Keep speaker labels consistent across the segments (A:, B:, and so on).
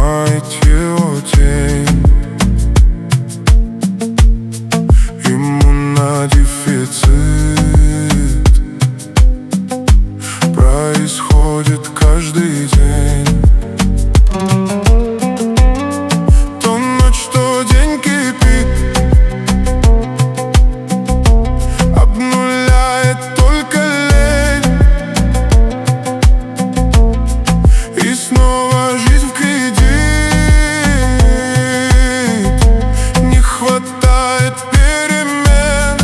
A: снимает его тень. Иммунодефицит происходит каждый день. То ночь, то день кипит, обнуляет только лень. И снова жизнь в кредит, не хватает перемен.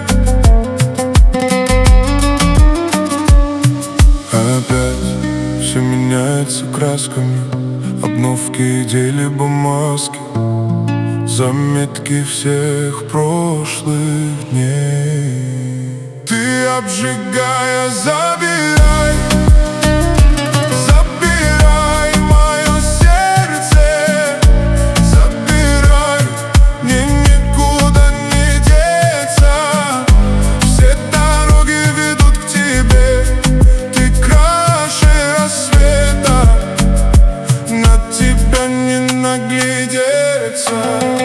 A: Опять все меняется красками, обновки идей либо маски, заметки всех прошлых дней. Ты, обжигая, забирай, забирай мое сердце, забирай, мне никуда не деться. Все дороги ведут к тебе, ты краше рассвета, на тебя не наглядеться.